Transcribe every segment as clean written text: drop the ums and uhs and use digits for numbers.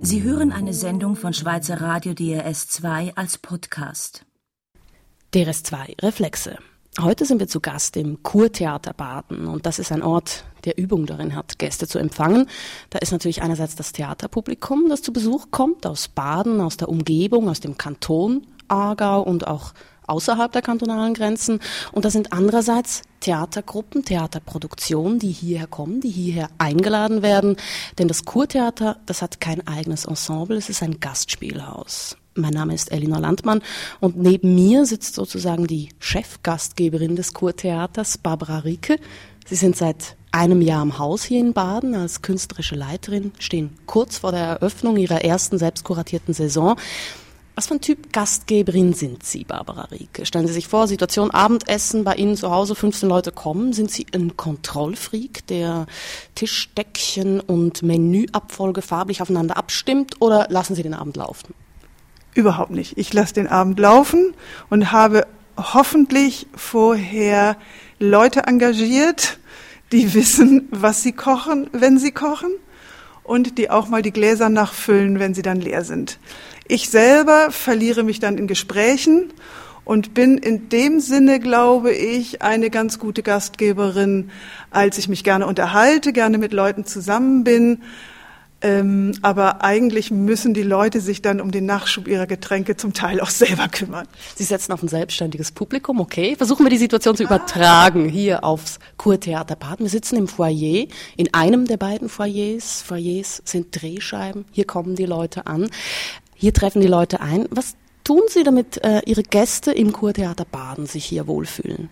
Sie hören eine Sendung von Schweizer Radio DRS2 als Podcast. DRS2 Reflexe. Heute sind wir zu Gast im Kurtheater Baden und das ist ein Ort, der Übung darin hat, Gäste zu empfangen. Da ist natürlich einerseits das Theaterpublikum, das zu Besuch kommt, aus Baden, aus der Umgebung, aus dem Kanton Aargau und auch außerhalb der kantonalen Grenzen. Und da sind andererseits Theatergruppen, Theaterproduktionen, die hierher kommen, die hierher eingeladen werden. Denn das Kurtheater, das hat kein eigenes Ensemble, es ist ein Gastspielhaus. Mein Name ist Elinor Landmann und neben mir sitzt sozusagen die Chefgastgeberin des Kurtheaters, Barbara Ricke. Sie sind seit einem Jahr im Haus hier in Baden als künstlerische Leiterin, stehen kurz vor der Eröffnung ihrer ersten selbstkuratierten Saison. Was für ein Typ Gastgeberin sind Sie, Barbara Ricke? Stellen Sie sich vor, Situation Abendessen, bei Ihnen zu Hause 15 Leute kommen. Sind Sie ein Kontrollfreak, der Tischdeckchen und Menüabfolge farblich aufeinander abstimmt, oder lassen Sie den Abend laufen? Überhaupt nicht. Ich lasse den Abend laufen und habe hoffentlich vorher Leute engagiert, die wissen, was sie kochen, wenn sie kochen, und die auch mal die Gläser nachfüllen, wenn sie dann leer sind. Ich selber verliere mich dann in Gesprächen und bin in dem Sinne, glaube ich, eine ganz gute Gastgeberin, als ich mich gerne unterhalte, gerne mit Leuten zusammen bin. Aber eigentlich müssen die Leute sich dann um den Nachschub ihrer Getränke zum Teil auch selber kümmern. Sie setzen auf ein selbstständiges Publikum, okay. Versuchen wir die Situation zu übertragen hier aufs Kurtheater Baden. Wir sitzen im Foyer, in einem der beiden Foyers. Foyers sind Drehscheiben, hier kommen die Leute an, hier treffen die Leute ein. Was tun Sie, damit Ihre Gäste im Kurtheater Baden sich hier wohlfühlen?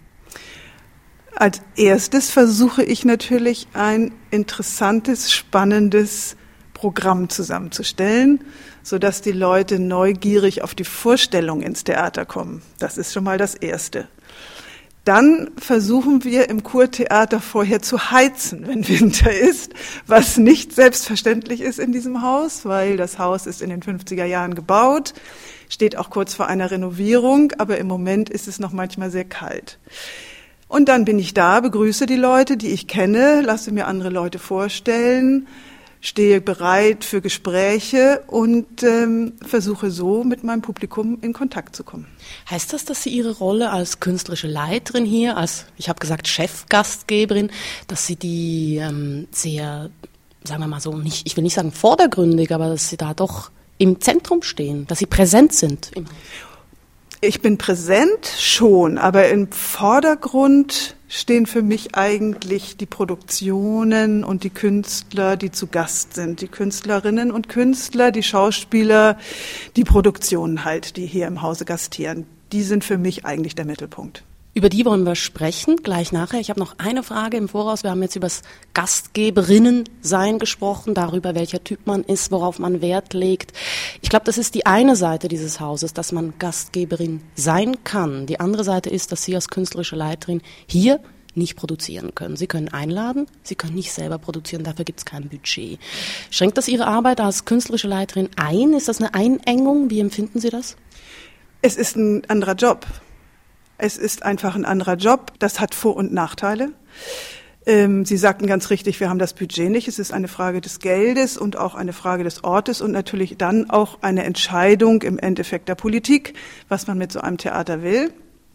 Als erstes versuche ich natürlich ein interessantes, spannendes Programm zusammenzustellen, sodass die Leute neugierig auf die Vorstellung ins Theater kommen. Das ist schon mal das Erste. Dann versuchen wir im Kurtheater vorher zu heizen, wenn Winter ist, was nicht selbstverständlich ist in diesem Haus, weil das Haus ist in den 50er Jahren gebaut, steht auch kurz vor einer Renovierung, aber im Moment ist es noch manchmal sehr kalt. Und dann bin ich da, begrüße die Leute, die ich kenne, lasse mir andere Leute vorstellen, stehe bereit für Gespräche und versuche so mit meinem Publikum in Kontakt zu kommen. Heißt das, dass Sie Ihre Rolle als künstlerische Leiterin hier, als, ich habe gesagt, Chefgastgeberin, dass Sie die sehr, sagen wir mal so, nicht, ich will nicht sagen vordergründig, aber dass Sie da doch im Zentrum stehen, dass Sie präsent sind? Ich bin präsent schon, aber im Vordergrund stehen für mich eigentlich die Produktionen und die Künstler, die zu Gast sind. Die Künstlerinnen und Künstler, die Schauspieler, die Produktionen halt, die hier im Hause gastieren. Die sind für mich eigentlich der Mittelpunkt. Über die wollen wir sprechen, gleich nachher. Ich habe noch eine Frage im Voraus. Wir haben jetzt über das Gastgeberinnen-Sein gesprochen, darüber, welcher Typ man ist, worauf man Wert legt. Ich glaube, das ist die eine Seite dieses Hauses, dass man Gastgeberin sein kann. Die andere Seite ist, dass Sie als künstlerische Leiterin hier nicht produzieren können. Sie können einladen, Sie können nicht selber produzieren, dafür gibt es kein Budget. Schränkt das Ihre Arbeit als künstlerische Leiterin ein? Ist das eine Einengung? Wie empfinden Sie das? Es ist ein anderer Job. Es ist einfach ein anderer Job. Das hat Vor- und Nachteile. Sie sagten ganz richtig, wir haben das Budget nicht. Es ist eine Frage des Geldes und auch eine Frage des Ortes und natürlich dann auch eine Entscheidung im Endeffekt der Politik, was man mit so einem Theater will.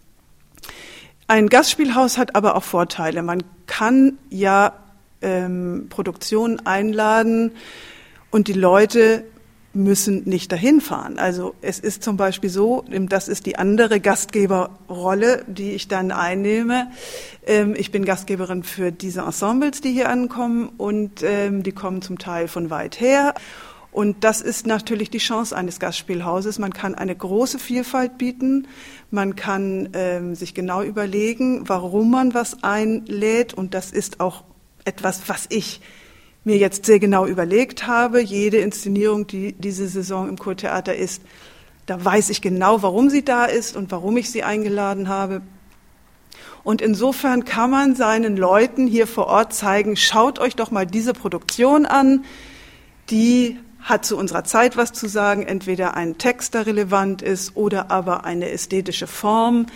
Ein Gastspielhaus hat aber auch Vorteile. Man kann ja Produktionen einladen und die Leute müssen nicht dahin fahren. Also es ist zum Beispiel so, das ist die andere Gastgeberrolle, die ich dann einnehme. Ich bin Gastgeberin für diese Ensembles, die hier ankommen und die kommen zum Teil von weit her. Und das ist natürlich die Chance eines Gastspielhauses. Man kann eine große Vielfalt bieten. Man kann sich genau überlegen, warum man was einlädt. Und das ist auch etwas, was ich mir jetzt sehr genau überlegt habe. Jede Inszenierung, die diese Saison im Kurtheater ist, da weiß ich genau, warum sie da ist und warum ich sie eingeladen habe. Und insofern kann man seinen Leuten hier vor Ort zeigen, schaut euch doch mal diese Produktion an, die hat zu unserer Zeit was zu sagen, entweder ein Text, der relevant ist, oder aber eine ästhetische Form,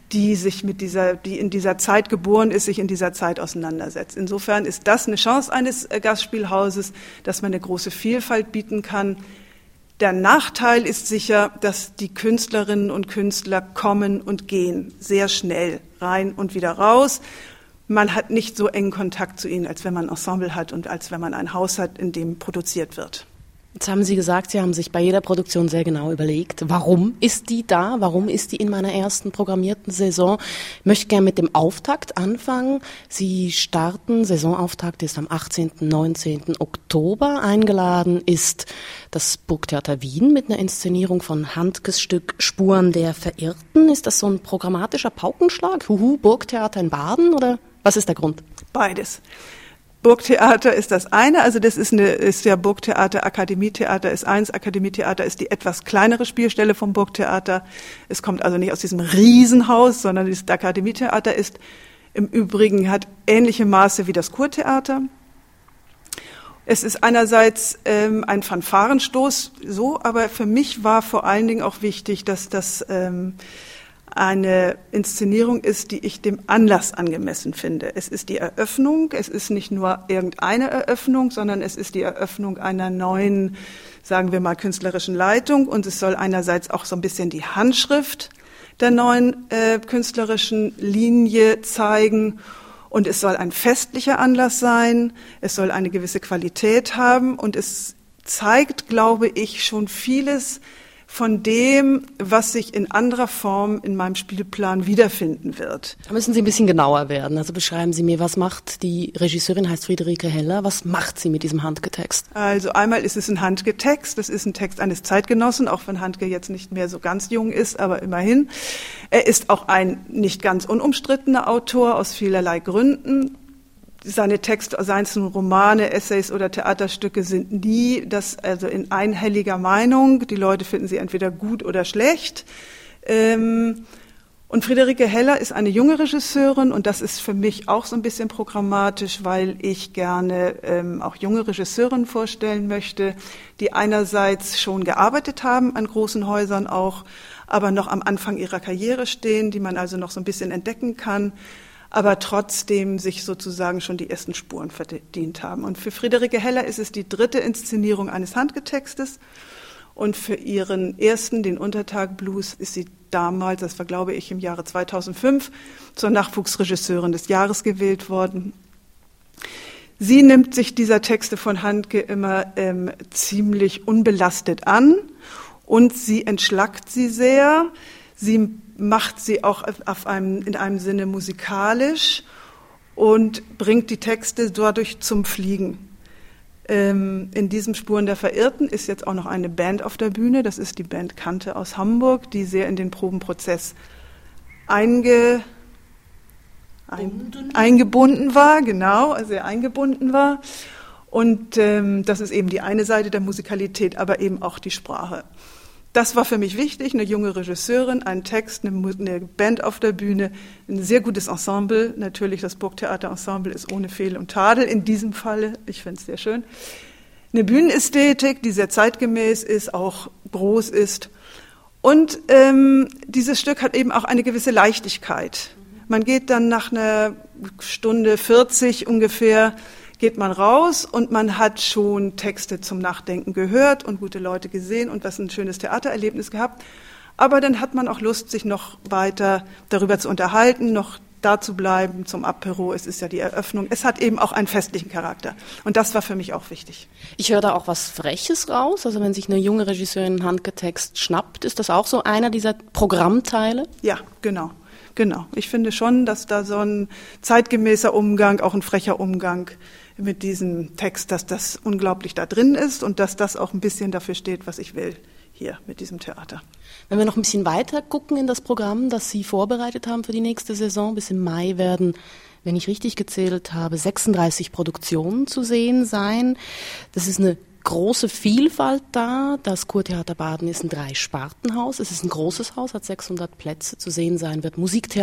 die in dieser Zeit geboren ist, sich in dieser Zeit auseinandersetzt. Insofern ist das eine Chance eines Gastspielhauses, dass man eine große Vielfalt bieten kann. Der Nachteil ist sicher, dass die Künstlerinnen und Künstler kommen und gehen, sehr schnell rein und wieder raus. Man hat nicht so engen Kontakt zu ihnen, als wenn man ein Ensemble hat und als wenn man ein Haus hat, in dem produziert wird. Jetzt haben Sie gesagt, Sie haben sich bei jeder Produktion sehr genau überlegt, warum ist die da, warum ist die in meiner ersten programmierten Saison. Ich möchte gerne mit dem Auftakt anfangen. Sie starten, Saisonauftakt ist am 18. 19. Oktober. Eingeladen ist das Burgtheater Wien mit einer Inszenierung von Handkes Stück Spuren der Verirrten. Ist das so ein programmatischer Paukenschlag? Burgtheater in Baden oder was ist der Grund? Beides. Burgtheater ist das eine, also das ist ja Burgtheater, Akademietheater ist eins, Akademietheater ist die etwas kleinere Spielstelle vom Burgtheater. Es kommt also nicht aus diesem Riesenhaus, sondern das Akademietheater ist im Übrigen, hat ähnliche Maße wie das Kurtheater. Es ist einerseits ein Fanfarenstoß, so, aber für mich war vor allen Dingen auch wichtig, dass das eine Inszenierung ist, die ich dem Anlass angemessen finde. Es ist die Eröffnung, es ist nicht nur irgendeine Eröffnung, sondern es ist die Eröffnung einer neuen, sagen wir mal, künstlerischen Leitung und es soll einerseits auch so ein bisschen die Handschrift der neuen künstlerischen Linie zeigen und es soll ein festlicher Anlass sein, es soll eine gewisse Qualität haben und es zeigt, glaube ich, schon vieles von dem, was sich in anderer Form in meinem Spielplan wiederfinden wird. Da müssen Sie ein bisschen genauer werden. Also beschreiben Sie mir, was macht die Regisseurin, heißt Friederike Heller, was macht sie mit diesem Handke-Text? Also einmal ist es ein Handke-Text, das ist ein Text eines Zeitgenossen, auch wenn Handke jetzt nicht mehr so ganz jung ist, aber immerhin. Er ist auch ein nicht ganz unumstrittener Autor aus vielerlei Gründen. Seine Texte, seien es nun Romane, Essays oder Theaterstücke, sind nie also in einhelliger Meinung. Die Leute finden sie entweder gut oder schlecht. Und Friederike Heller ist eine junge Regisseurin und das ist für mich auch so ein bisschen programmatisch, weil ich gerne auch junge Regisseurinnen vorstellen möchte, die einerseits schon gearbeitet haben an großen Häusern auch, aber noch am Anfang ihrer Karriere stehen, die man also noch so ein bisschen entdecken kann, aber trotzdem sich sozusagen schon die ersten Spuren verdient haben. Und für Friederike Heller ist es die dritte Inszenierung eines Handke-Textes. Und für ihren ersten, den Untertag Blues, ist sie damals, das war glaube ich im Jahre 2005, zur Nachwuchsregisseurin des Jahres gewählt worden. Sie nimmt sich dieser Texte von Handke immer ziemlich unbelastet an und sie entschlackt sie sehr. Sie macht sie auch in einem Sinne musikalisch und bringt die Texte dadurch zum Fliegen. In diesem Spuren der Verirrten ist jetzt auch noch eine Band auf der Bühne, das ist die Band Kante aus Hamburg, die sehr in den Probenprozess eingebunden war, genau, sehr eingebunden war. Und das ist eben die eine Seite der Musikalität, aber eben auch die Sprache. Das war für mich wichtig, eine junge Regisseurin, ein Text, eine Band auf der Bühne, ein sehr gutes Ensemble. Natürlich, das Burgtheater-Ensemble ist ohne Fehl und Tadel in diesem Falle. Ich finde es sehr schön. Eine Bühnenästhetik, die sehr zeitgemäß ist, auch groß ist. Und dieses Stück hat eben auch eine gewisse Leichtigkeit. Man geht dann nach einer Stunde 40 ungefähr, geht man raus und man hat schon Texte zum Nachdenken gehört und gute Leute gesehen und was ein schönes Theatererlebnis gehabt. Aber dann hat man auch Lust, sich noch weiter darüber zu unterhalten, noch da zu bleiben zum Apéro. Es ist ja die Eröffnung. Es hat eben auch einen festlichen Charakter. Und das war für mich auch wichtig. Ich höre da auch was Freches raus. Also wenn sich eine junge Regisseurin einen Handke-Text schnappt, ist das auch so einer dieser Programmteile? Ja, genau. Genau. Ich finde schon, dass da so ein zeitgemäßer Umgang, auch ein frecher Umgang mit diesem Text, dass das unglaublich da drin ist und dass das auch ein bisschen dafür steht, was ich will hier mit diesem Theater. Wenn wir noch ein bisschen weiter gucken in das Programm, das Sie vorbereitet haben für die nächste Saison, bis im Mai werden, wenn ich richtig gezählt habe, 36 Produktionen zu sehen sein. Das ist eine große Vielfalt da. Das Kurtheater Baden ist ein 3-Spartenhaus. Es ist ein großes Haus, hat 600 Plätze. Zu sehen sein wird Musiktheater,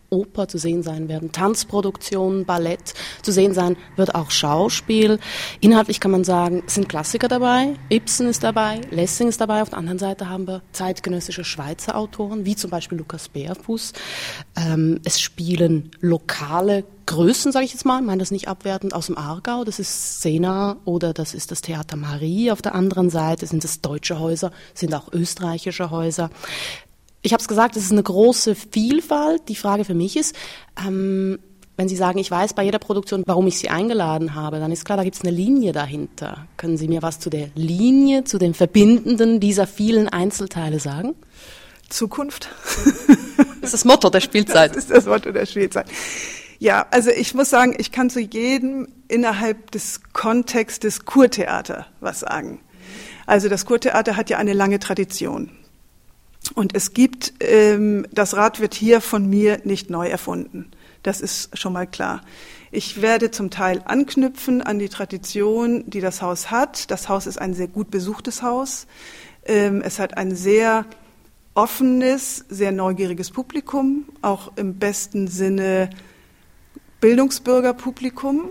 Oper zu sehen sein werden, Tanzproduktionen, Ballett, zu sehen sein wird auch Schauspiel. Inhaltlich kann man sagen, es sind Klassiker dabei, Ibsen ist dabei, Lessing ist dabei. Auf der anderen Seite haben wir zeitgenössische Schweizer Autoren, wie zum Beispiel Lukas Berfuss. Es spielen lokale Größen, sage ich jetzt mal, ich meine das nicht abwertend, aus dem Aargau, das ist Sena oder das ist das Theater Marie. Auf der anderen Seite sind es deutsche Häuser, sind auch österreichische Häuser. Ich habe es gesagt, es ist eine große Vielfalt. Die Frage für mich ist, wenn Sie sagen, ich weiß bei jeder Produktion, warum ich Sie eingeladen habe, dann ist klar, da gibt es eine Linie dahinter. Können Sie mir was zu der Linie, zu dem Verbindenden dieser vielen Einzelteile sagen? Zukunft. Das ist das Motto der Spielzeit. Das ist das Motto der Spielzeit. Ja, also ich muss sagen, ich kann zu jedem innerhalb des Kontextes Kurtheater was sagen. Also das Kurtheater hat ja eine lange Tradition. Und es gibt, das Rad wird hier von mir nicht neu erfunden. Das ist schon mal klar. Ich werde zum Teil anknüpfen an die Tradition, die das Haus hat. Das Haus ist ein sehr gut besuchtes Haus. Es hat ein sehr offenes, sehr neugieriges Publikum, auch im besten Sinne Bildungsbürgerpublikum.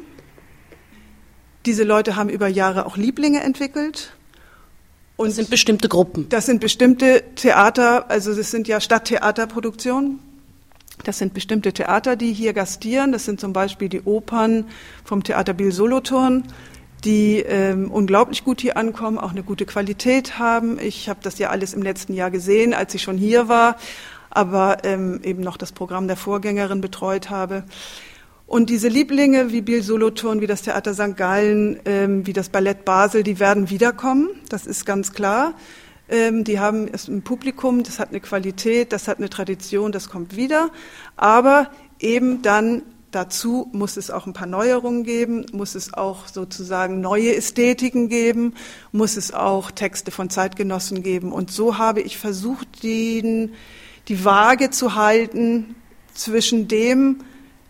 Diese Leute haben über Jahre auch Lieblinge entwickelt. Und das sind bestimmte Gruppen. Das sind bestimmte Theater, also das sind ja Stadttheaterproduktionen. Das sind bestimmte Theater, die hier gastieren. Das sind zum Beispiel die Opern vom Theater Biel-Solothurn, die unglaublich gut hier ankommen, auch eine gute Qualität haben. Ich habe das ja alles im letzten Jahr gesehen, als ich schon hier war, aber eben noch das Programm der Vorgängerin betreut habe. Und diese Lieblinge wie Biel-Solothurn, wie das Theater St. Gallen, wie das Ballett Basel, die werden wiederkommen, das ist ganz klar. Die haben ein Publikum, das hat eine Qualität, das hat eine Tradition, das kommt wieder. Aber eben dann dazu muss es auch ein paar Neuerungen geben, muss es auch sozusagen neue Ästhetiken geben, muss es auch Texte von Zeitgenossen geben. Und so habe ich versucht, die Waage zu halten zwischen dem,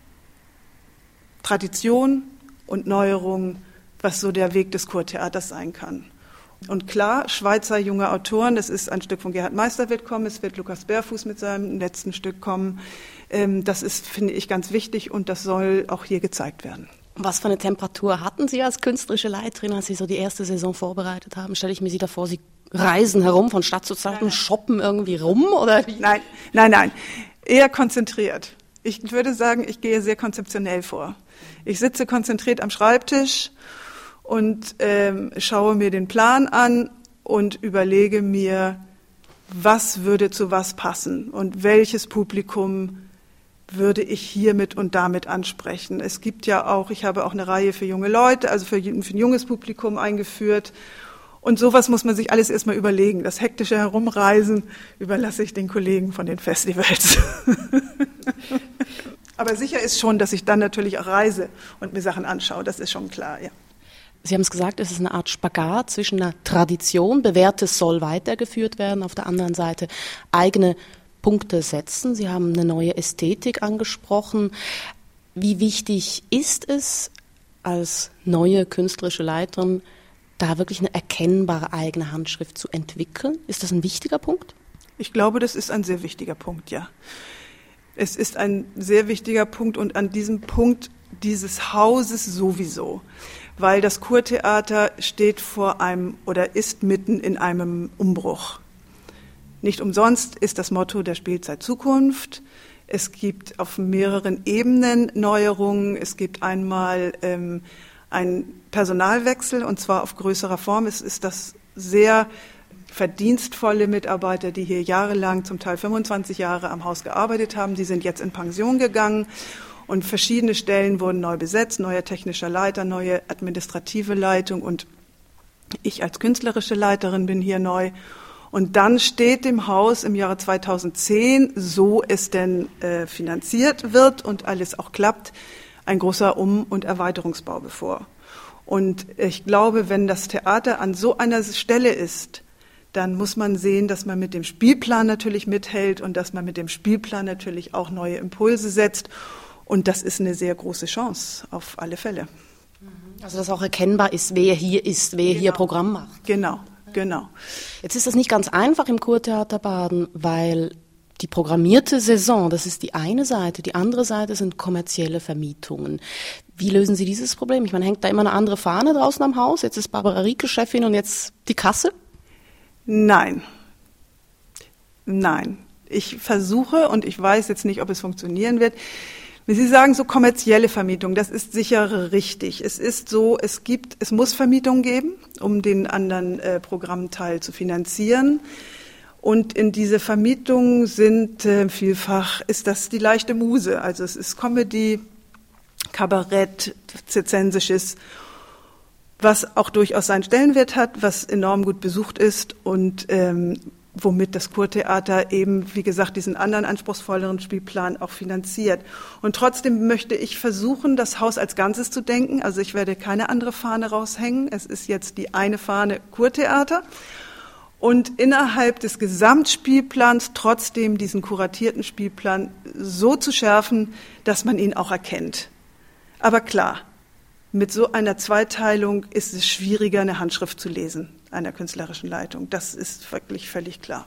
Tradition und Neuerung, was so der Weg des Kurtheaters sein kann. Und klar, Schweizer junge Autoren, das ist ein Stück von Gerhard Meister wird kommen, es wird Lukas Berfuss mit seinem letzten Stück kommen. Das ist, finde ich, ganz wichtig und das soll auch hier gezeigt werden. Was für eine Temperatur hatten Sie als künstlerische Leiterin, als Sie so die erste Saison vorbereitet haben? Stelle ich mir Sie da vor, Sie reisen herum von Stadt zu Stadt und shoppen irgendwie rum? Oder wie? Nein. Eher konzentriert. Ich würde sagen, ich gehe sehr konzeptionell vor. Ich sitze konzentriert am Schreibtisch und schaue mir den Plan an und überlege mir, was würde zu was passen und welches Publikum würde ich hiermit und damit ansprechen. Es gibt ja auch, ich habe auch eine Reihe für junge Leute, also für ein junges Publikum eingeführt. Und sowas muss man sich alles erstmal überlegen. Das hektische Herumreisen überlasse ich den Kollegen von den Festivals. Aber sicher ist schon, dass ich dann natürlich auch reise und mir Sachen anschaue. Das ist schon klar, ja. Sie haben es gesagt, es ist eine Art Spagat zwischen einer Tradition, Bewährtes soll weitergeführt werden, auf der anderen Seite eigene Punkte setzen. Sie haben eine neue Ästhetik angesprochen. Wie wichtig ist es als neue künstlerische Leiterin, da wirklich eine erkennbare eigene Handschrift zu entwickeln? Ist das ein wichtiger Punkt? Ich glaube, das ist ein sehr wichtiger Punkt, ja. Es ist ein sehr wichtiger Punkt und an diesem Punkt dieses Hauses sowieso, weil das Kurtheater steht vor einem oder ist mitten in einem Umbruch. Nicht umsonst ist das Motto der Spielzeit Zukunft. Es gibt auf mehreren Ebenen Neuerungen. Es gibt einmal einen Personalwechsel und zwar auf größerer Form. Es ist das sehr verdienstvolle Mitarbeiter, die hier jahrelang, zum Teil 25 Jahre am Haus gearbeitet haben, die sind jetzt in Pension gegangen und verschiedene Stellen wurden neu besetzt, neuer technischer Leiter, neue administrative Leitung und ich als künstlerische Leiterin bin hier neu. Und dann steht dem Haus im Jahre 2010, so es denn finanziert wird und alles auch klappt, ein großer Um- und Erweiterungsbau bevor. Und ich glaube, wenn das Theater an so einer Stelle ist, dann muss man sehen, dass man mit dem Spielplan natürlich mithält und dass man mit dem Spielplan natürlich auch neue Impulse setzt. Und das ist eine sehr große Chance, auf alle Fälle. Also dass auch erkennbar ist, wer hier ist, wer hier Programm macht. Genau. Jetzt ist das nicht ganz einfach im Kurtheater Baden, weil die programmierte Saison, das ist die eine Seite. Die andere Seite sind kommerzielle Vermietungen. Wie lösen Sie dieses Problem? Ich meine, hängt da immer eine andere Fahne draußen am Haus? Jetzt ist Barbara Rieke Chefin und jetzt die Kasse? Nein. Ich versuche, und ich weiß jetzt nicht, ob es funktionieren wird, wie Sie sagen, so kommerzielle Vermietung, das ist sicher richtig. Es ist so, es muss Vermietungen geben, um den anderen Programmteil zu finanzieren. Und in diese Vermietungen sind vielfach, ist das die leichte Muse. Also es ist Comedy, Kabarett, Zirzensisches, was auch durchaus seinen Stellenwert hat, was enorm gut besucht ist und womit das Kurtheater eben, wie gesagt, diesen anderen anspruchsvolleren Spielplan auch finanziert. Und trotzdem möchte ich versuchen, das Haus als Ganzes zu denken. Also ich werde keine andere Fahne raushängen. Es ist jetzt die eine Fahne Kurtheater. Und innerhalb des Gesamtspielplans trotzdem diesen kuratierten Spielplan so zu schärfen, dass man ihn auch erkennt. Aber klar, mit so einer Zweiteilung ist es schwieriger, eine Handschrift zu lesen, einer künstlerischen Leitung. Das ist wirklich völlig klar.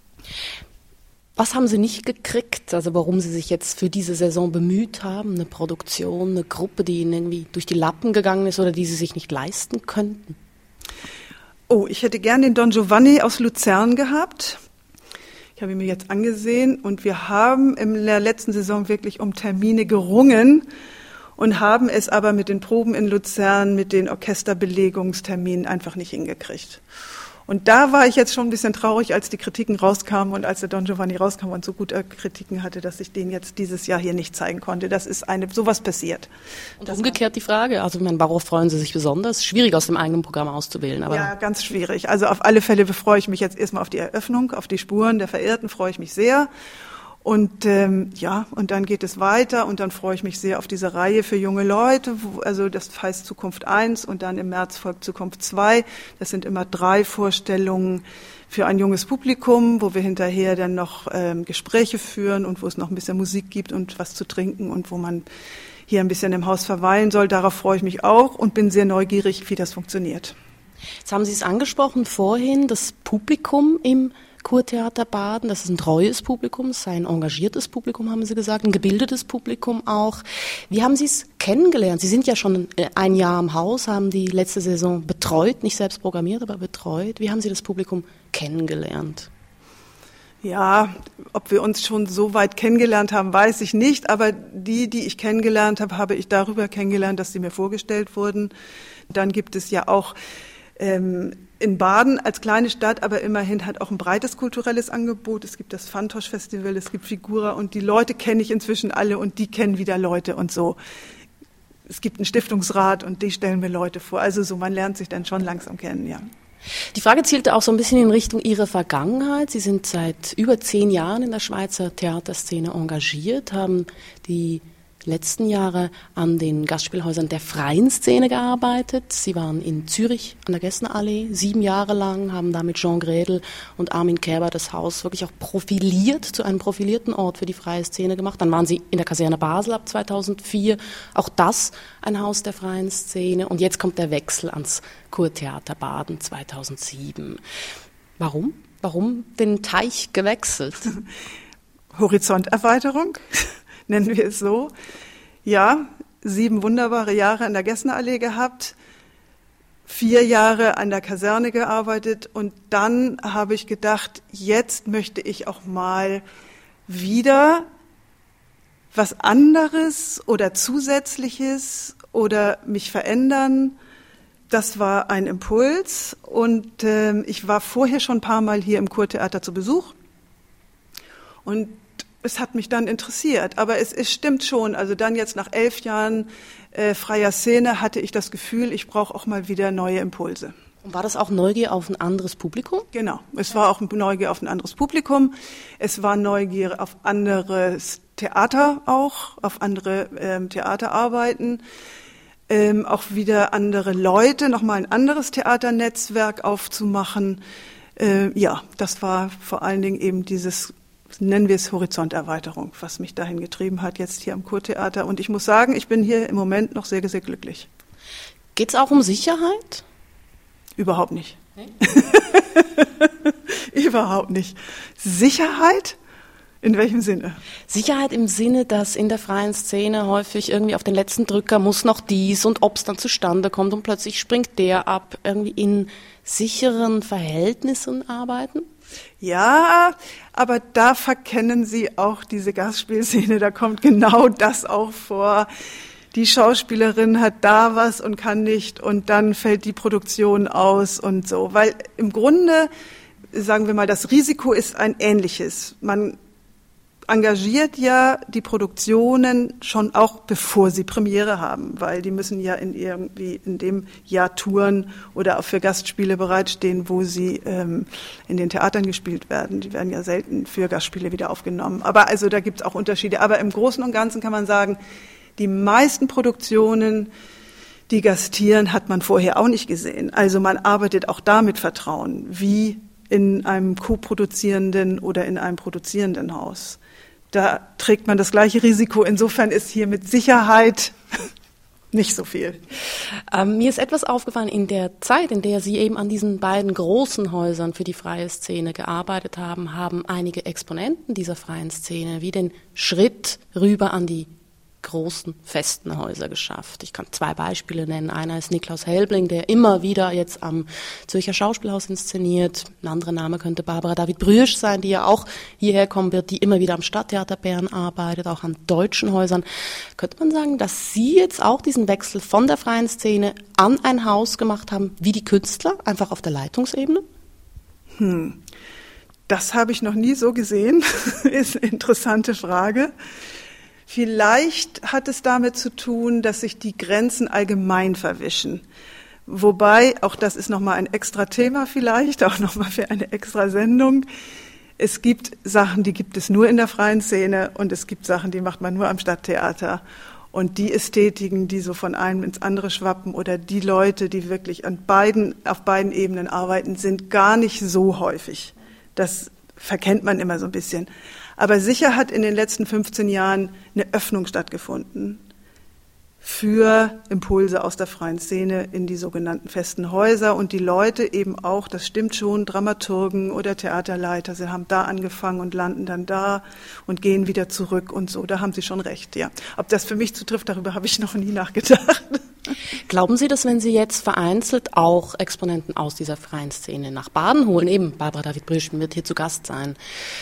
Was haben Sie nicht gekriegt? Also warum Sie sich jetzt für diese Saison bemüht haben? Eine Produktion, eine Gruppe, die Ihnen irgendwie durch die Lappen gegangen ist oder die Sie sich nicht leisten könnten? Oh, ich hätte gern den Don Giovanni aus Luzern gehabt. Ich habe ihn mir jetzt angesehen und wir haben in der letzten Saison wirklich um Termine gerungen und haben es aber mit den Proben in Luzern, mit den Orchesterbelegungsterminen einfach nicht hingekriegt. Und da war ich jetzt schon ein bisschen traurig, als die Kritiken rauskamen und als der Don Giovanni rauskam und so gute Kritiken hatte, dass ich den jetzt dieses Jahr hier nicht zeigen konnte. Das ist sowas passiert. Und umgekehrt die Frage, also worauf freuen Sie sich besonders? Schwierig aus dem eigenen Programm auszuwählen. Aber ja, ganz schwierig. Also auf alle Fälle freue ich mich jetzt erstmal auf die Eröffnung, auf die Spuren der Verehrten freue ich mich sehr. Und und dann geht es weiter und dann freue ich mich sehr auf diese Reihe für junge Leute, also das heißt Zukunft 1 und dann im März folgt Zukunft 2. Das sind immer 3 Vorstellungen für ein junges Publikum, wo wir hinterher dann noch Gespräche führen und wo es noch ein bisschen Musik gibt und was zu trinken und wo man hier ein bisschen im Haus verweilen soll. Darauf freue ich mich auch und bin sehr neugierig, wie das funktioniert. Jetzt haben Sie es angesprochen vorhin, das Publikum im Kurtheater Baden, das ist ein treues Publikum, es sei ein engagiertes Publikum, haben Sie gesagt, ein gebildetes Publikum auch. Wie haben Sie es kennengelernt? Sie sind ja schon ein Jahr im Haus, haben die letzte Saison betreut, nicht selbst programmiert, aber betreut. Wie haben Sie das Publikum kennengelernt? Ja, ob wir uns schon so weit kennengelernt haben, weiß ich nicht, aber die ich kennengelernt habe, habe ich darüber kennengelernt, dass sie mir vorgestellt wurden. Dann gibt es ja auch in Baden als kleine Stadt, aber immerhin hat auch ein breites kulturelles Angebot. Es gibt das Fantosch-Festival, es gibt Figura und die Leute kenne ich inzwischen alle und die kennen wieder Leute und so. Es gibt einen Stiftungsrat und die stellen mir Leute vor. Also so, man lernt sich dann schon langsam kennen, ja. Die Frage zielte auch so ein bisschen in Richtung Ihrer Vergangenheit. Sie sind seit über 10 Jahren in der Schweizer Theaterszene engagiert, haben die letzten Jahre an den Gastspielhäusern der freien Szene gearbeitet. Sie waren in Zürich an der Gessnerallee 7 Jahre lang, haben da mit Jean Grädel und Armin Kerber das Haus wirklich auch profiliert, zu einem profilierten Ort für die freie Szene gemacht. Dann waren Sie in der Kaserne Basel ab 2004, auch das ein Haus der freien Szene. Und jetzt kommt der Wechsel ans Kurtheater Baden 2007. Warum? Warum den Teich gewechselt? Horizonterweiterung, nennen wir es so. Ja, 7 wunderbare Jahre in der Gessnerallee gehabt, 4 Jahre an der Kaserne gearbeitet und dann habe ich gedacht, jetzt möchte ich auch mal wieder was anderes oder Zusätzliches oder mich verändern. Das war ein Impuls und ich war vorher schon ein paar Mal hier im Kurtheater zu Besuch und es hat mich dann interessiert, aber es stimmt schon, also dann jetzt nach 11 Jahren freier Szene hatte ich das Gefühl, ich brauche auch mal wieder neue Impulse. Und war das auch Neugier auf ein anderes Publikum? Genau, es war auch Neugier auf ein anderes Publikum, es war Neugier auf anderes Theater auch, auf andere Theaterarbeiten, auch wieder andere Leute, nochmal ein anderes Theaternetzwerk aufzumachen. Ja, das war vor allen Dingen eben dieses, nennen wir es Horizonterweiterung, was mich dahin getrieben hat, jetzt hier am Kurtheater. Und ich muss sagen, ich bin hier im Moment noch sehr, sehr glücklich. Geht es auch um Sicherheit? Überhaupt nicht. Überhaupt nicht. Sicherheit In welchem Sinne? Sicherheit im Sinne, dass in der freien Szene häufig irgendwie auf den letzten Drücker muss noch dies und ob es dann zustande kommt und plötzlich springt der ab, irgendwie in sicheren Verhältnissen arbeiten? Ja, aber da verkennen Sie auch diese Gastspielszene, da kommt genau das auch vor. Die Schauspielerin hat da was und kann nicht und dann fällt die Produktion aus und so. Weil im Grunde, sagen wir mal, das Risiko ist ein ähnliches. Man engagiert ja die Produktionen schon auch bevor sie Premiere haben, weil die müssen ja irgendwie in dem Jahr touren oder auch für Gastspiele bereitstehen, wo sie in den Theatern gespielt werden. Die werden ja selten für Gastspiele wieder aufgenommen. Aber also da gibt es auch Unterschiede. Aber im Großen und Ganzen kann man sagen, die meisten Produktionen, die gastieren, hat man vorher auch nicht gesehen. Also man arbeitet auch da mit Vertrauen, wie in einem co-produzierenden oder in einem produzierenden Haus. Da trägt man das gleiche Risiko. Insofern ist hier mit Sicherheit nicht so viel. Mir ist etwas aufgefallen in der Zeit, in der Sie eben an diesen beiden großen Häusern für die freie Szene gearbeitet haben, haben einige Exponenten dieser freien Szene wie den Schritt rüber an die großen, festen Häuser geschafft. Ich kann 2 Beispiele nennen. Einer ist Niklaus Helbling, der immer wieder jetzt am Zürcher Schauspielhaus inszeniert. Ein anderer Name könnte Barbara David Brüsch sein, die ja auch hierher kommen wird, die immer wieder am Stadttheater Bern arbeitet, auch an deutschen Häusern. Könnte man sagen, dass Sie jetzt auch diesen Wechsel von der freien Szene an ein Haus gemacht haben, wie die Künstler, einfach auf der Leitungsebene? Das habe ich noch nie so gesehen. Ist eine interessante Frage. Vielleicht hat es damit zu tun, dass sich die Grenzen allgemein verwischen. Wobei, auch das ist nochmal ein extra Thema vielleicht, auch nochmal für eine extra Sendung. Es gibt Sachen, die gibt es nur in der freien Szene und es gibt Sachen, die macht man nur am Stadttheater. Und die Ästhetiken, die so von einem ins andere schwappen oder die Leute, die wirklich auf beiden Ebenen arbeiten, sind gar nicht so häufig. Das verkennt man immer so ein bisschen. Aber sicher hat in den letzten 15 Jahren eine Öffnung stattgefunden für Impulse aus der freien Szene in die sogenannten festen Häuser und die Leute eben auch, das stimmt schon, Dramaturgen oder Theaterleiter, sie haben da angefangen und landen dann da und gehen wieder zurück und so, da haben Sie schon recht, ja. Ob das für mich zutrifft, darüber habe ich noch nie nachgedacht. Glauben Sie, dass wenn Sie jetzt vereinzelt auch Exponenten aus dieser freien Szene nach Baden holen, eben Barbara David Brüsch wird hier zu Gast sein,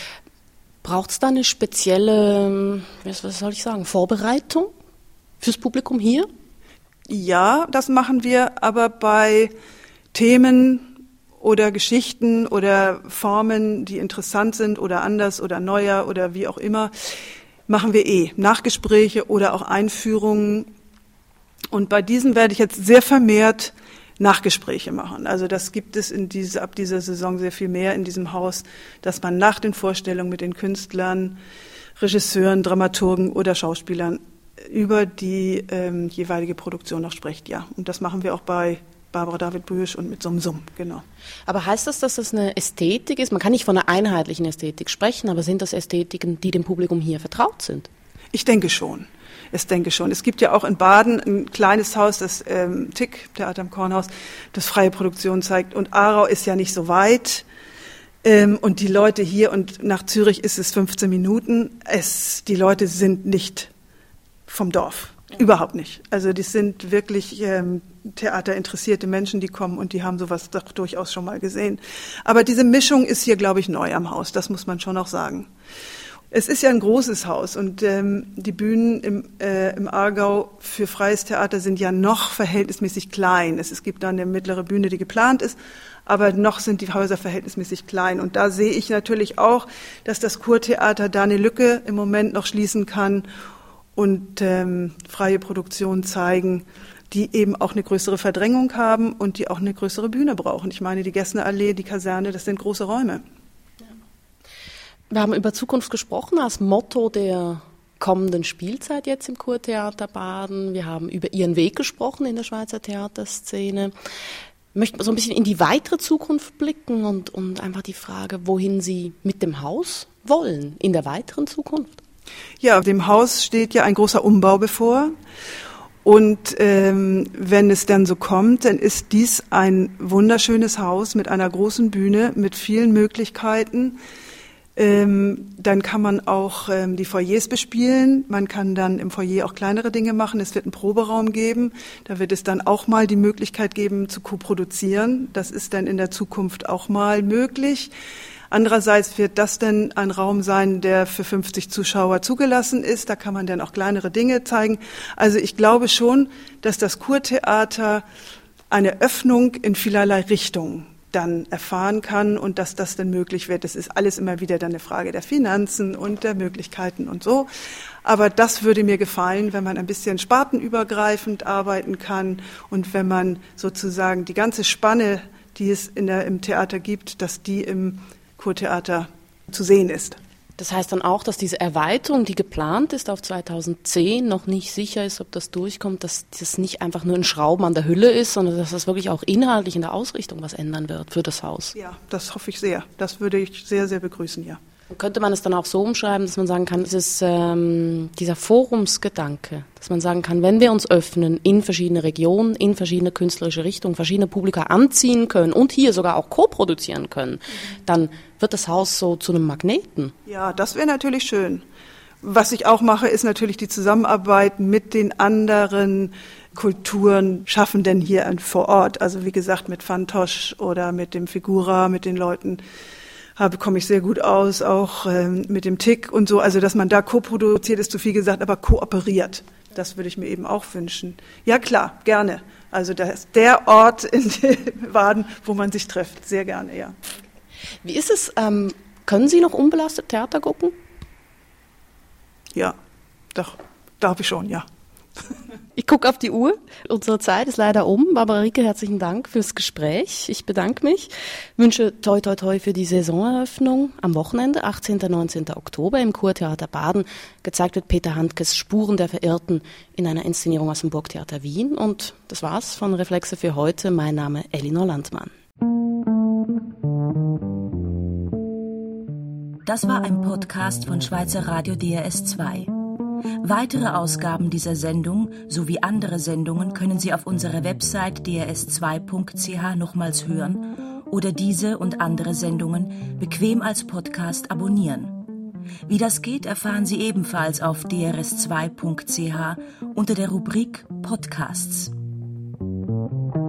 braucht es da eine spezielle, was soll ich sagen, Vorbereitung fürs Publikum hier? Ja, das machen wir, aber bei Themen oder Geschichten oder Formen, die interessant sind oder anders oder neuer oder wie auch immer, machen wir Nachgespräche oder auch Einführungen. Und bei diesen werde ich jetzt sehr vermehrt Nachgespräche machen. Also das gibt es ab dieser Saison sehr viel mehr in diesem Haus, dass man nach den Vorstellungen mit den Künstlern, Regisseuren, Dramaturgen oder Schauspielern über die jeweilige Produktion noch spricht, ja. Und das machen wir auch bei Barbara David Brüsch und mit Sum, genau. Aber heißt das, dass das eine Ästhetik ist? Man kann nicht von einer einheitlichen Ästhetik sprechen, aber sind das Ästhetiken, die dem Publikum hier vertraut sind? Ich denke schon. Es gibt ja auch in Baden ein kleines Haus, das TIC, Theater am Kornhaus, das freie Produktion zeigt. Und Aarau ist ja nicht so weit. Und die Leute hier und nach Zürich ist es 15 Minuten. Die Leute sind nicht vom Dorf. Ja. Überhaupt nicht. Also die sind wirklich theaterinteressierte Menschen, die kommen und die haben sowas doch durchaus schon mal gesehen. Aber diese Mischung ist hier, glaube ich, neu am Haus. Das muss man schon auch sagen. Es ist ja ein großes Haus und die Bühnen im Aargau für freies Theater sind ja noch verhältnismäßig klein. Es gibt da eine mittlere Bühne, die geplant ist, aber noch sind die Häuser verhältnismäßig klein. Und da sehe ich natürlich auch, dass das Kurtheater da eine Lücke im Moment noch schließen kann und freie Produktionen zeigen, die eben auch eine größere Verdrängung haben und die auch eine größere Bühne brauchen. Ich meine, die Gessner Allee, die Kaserne, das sind große Räume. Wir haben über Zukunft gesprochen als Motto der kommenden Spielzeit jetzt im Kurtheater Baden. Wir haben über Ihren Weg gesprochen in der Schweizer Theaterszene. Möchten wir so ein bisschen in die weitere Zukunft blicken und einfach die Frage, wohin Sie mit dem Haus wollen in der weiteren Zukunft? Ja, dem Haus steht ja ein großer Umbau bevor. Und wenn es dann so kommt, dann ist dies ein wunderschönes Haus mit einer großen Bühne, mit vielen Möglichkeiten, Dann kann man auch die Foyers bespielen. Man kann dann im Foyer auch kleinere Dinge machen. Es wird einen Proberaum geben. Da wird es dann auch mal die Möglichkeit geben, zu koproduzieren. Das ist dann in der Zukunft auch mal möglich. Andererseits wird das dann ein Raum sein, der für 50 Zuschauer zugelassen ist. Da kann man dann auch kleinere Dinge zeigen. Also ich glaube schon, dass das Kurtheater eine Öffnung in vielerlei Richtungen dann erfahren kann und dass das dann möglich wird. Das ist alles immer wieder dann eine Frage der Finanzen und der Möglichkeiten und so. Aber das würde mir gefallen, wenn man ein bisschen spartenübergreifend arbeiten kann und wenn man sozusagen die ganze Spanne, die es im Theater gibt, dass die im Kurtheater zu sehen ist. Das heißt dann auch, dass diese Erweiterung, die geplant ist auf 2010, noch nicht sicher ist, ob das durchkommt, dass das nicht einfach nur ein Schrauben an der Hülle ist, sondern dass das wirklich auch inhaltlich in der Ausrichtung was ändern wird für das Haus. Ja, das hoffe ich sehr. Das würde ich sehr, sehr begrüßen, ja. Könnte man es dann auch so umschreiben, dass man sagen kann, es ist dieser Forumsgedanke, dass man sagen kann, wenn wir uns öffnen in verschiedene Regionen, in verschiedene künstlerische Richtungen, verschiedene Publika anziehen können und hier sogar auch co-produzieren können, dann wird das Haus so zu einem Magneten. Ja, das wäre natürlich schön. Was ich auch mache, ist natürlich die Zusammenarbeit mit den anderen Kulturen Schaffenden hier vor Ort. Also wie gesagt, mit Fantosch oder mit dem Figura, mit den Leuten komme ich sehr gut aus, auch mit dem Tick und so. Also dass man da co-produziert, ist zu viel gesagt, aber kooperiert. Das würde ich mir eben auch wünschen. Ja klar, gerne. Also das ist der Ort in Waden, wo man sich trifft. Sehr gerne, ja. Wie ist es, können Sie noch unbelastet Theater gucken? Ja, doch, glaube ich schon, ja. Ich gucke auf die Uhr. Unsere Zeit ist leider um. Barbara Ricke, herzlichen Dank fürs Gespräch. Ich bedanke mich. Wünsche toi toi toi für die Saisoneröffnung am Wochenende, 18. und 19. Oktober im Kurtheater Baden. Gezeigt wird Peter Handkes Spuren der Verirrten in einer Inszenierung aus dem Burgtheater Wien. Und das war's von Reflexe für heute. Mein Name Elinor Landmann. Das war ein Podcast von Schweizer Radio DRS2. Weitere Ausgaben dieser Sendung sowie andere Sendungen können Sie auf unserer Website drs2.ch nochmals hören oder diese und andere Sendungen bequem als Podcast abonnieren. Wie das geht, erfahren Sie ebenfalls auf drs2.ch unter der Rubrik Podcasts.